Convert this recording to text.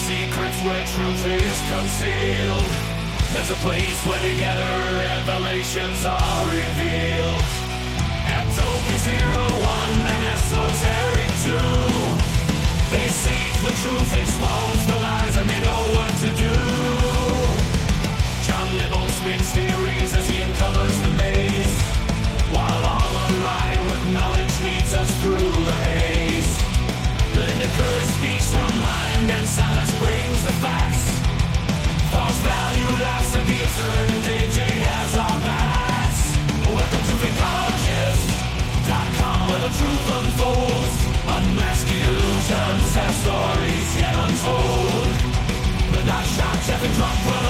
secrets where truth is concealed. There's a place where together revelations are revealed. At Toby 01 and Esoteric 2, they seek the truth, expose the lies, and they know what to do. John Nibble spins theories as he uncovers the maze, while all alive with knowledge leads us through the haze. Linda Curry speaks from mind and silence brings the facts. False value laughs at the absurd and AJ has our backs. Welcome to Vicologist.com, where the truth unfolds. Unmasked illusions have stories yet untold. The knife shots, every drop